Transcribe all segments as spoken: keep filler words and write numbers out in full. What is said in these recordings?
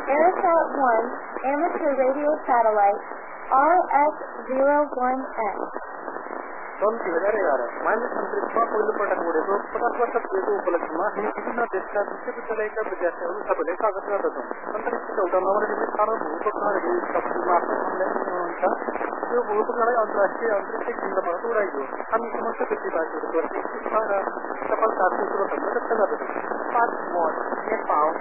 Aerosat one Amateur Radio Satellite R S zero one S. दोन तीन हजार एगारह माननीय अंतरिक्षमा पहिलो पटक उडेको पचास वर्ष पुगेको उपलक्ष्यमा हामी विभिन्न देशका विश्वविद्यालयका विद्यार्थीहरू सबैले स्वागत गर्दछौँ। अन्तरिक्षका एउटा नवनिर्मित सार्वभौम उपग्रहले मार्फत अनलाइन हुनुहुन्छ। यो उपग्रहलाई अन्तर्राष्ट्रिय अन्तरिक्ष केन्द्रबाट उडाइयो। हामी समस्त देशवासीहरूको उत्साह र सफलताको स्रोतहरू व्यक्त गर्दछौँ। पाँच मोड Nepal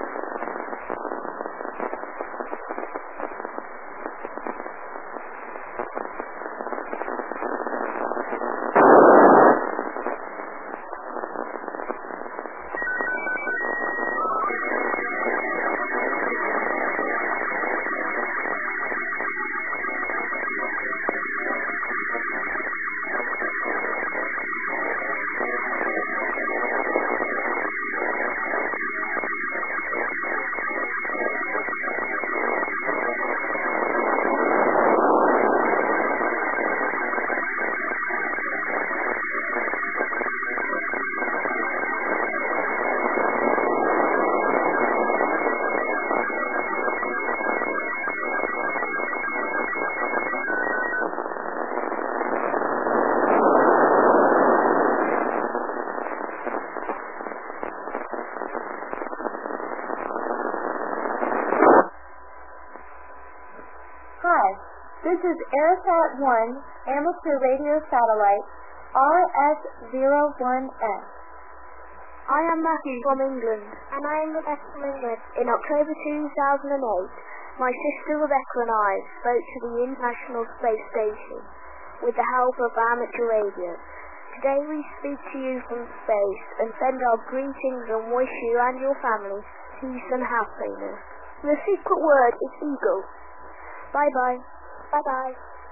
This is Aerosat one Amateur Radio Satellite R S zero one S. I am Matthew from England. And I am Rebecca from England. In October two thousand eight, my sister Rebecca and I spoke to the International Space Station with the help of amateur radio. Today we speak to you from space and send our greetings and wish you and your family peace and happiness. The secret word is eagle. Bye-bye. Bye-bye.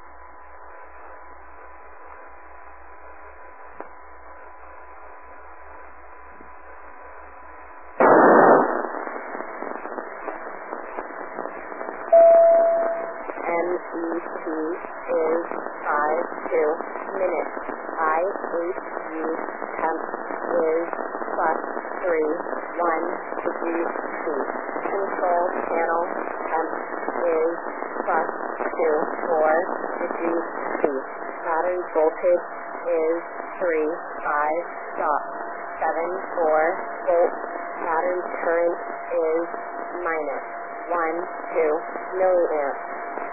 M E T is five two minutes. I H U temp is plus three one degrees C. Control panel temp is plus two four degrees C. Battery voltage is three five dot seven four volts. Battery current is minus one two milliamps.